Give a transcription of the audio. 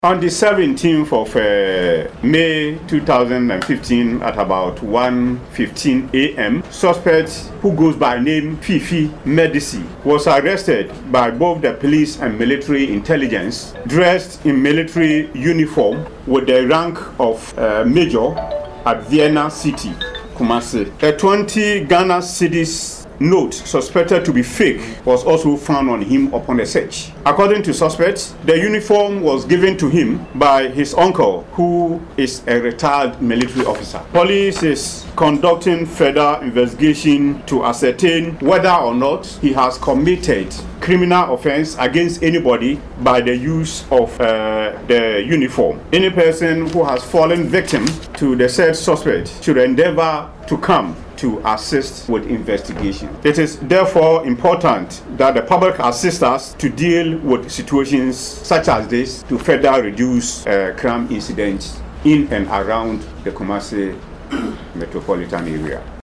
On the 17th of May 2015 at about 1:15 a.m., suspect who goes by name Fifi Medici was arrested by both the police and military intelligence, dressed in military uniform with the rank of Major at Vienna City, Kumasi. A 20 Ghana cedis note suspected to be fake was also found on him upon a search. According to suspects, the uniform was given to him by his uncle, who is a retired military officer. Police is conducting further investigation to ascertain whether or not he has committed criminal offense against anybody by the use of the uniform. Any person who has fallen victim to the said suspect should endeavor to come to assist with investigation. It is therefore important that the public assist us to deal with situations such as this to further reduce crime incidents in and around the Kumasi metropolitan area.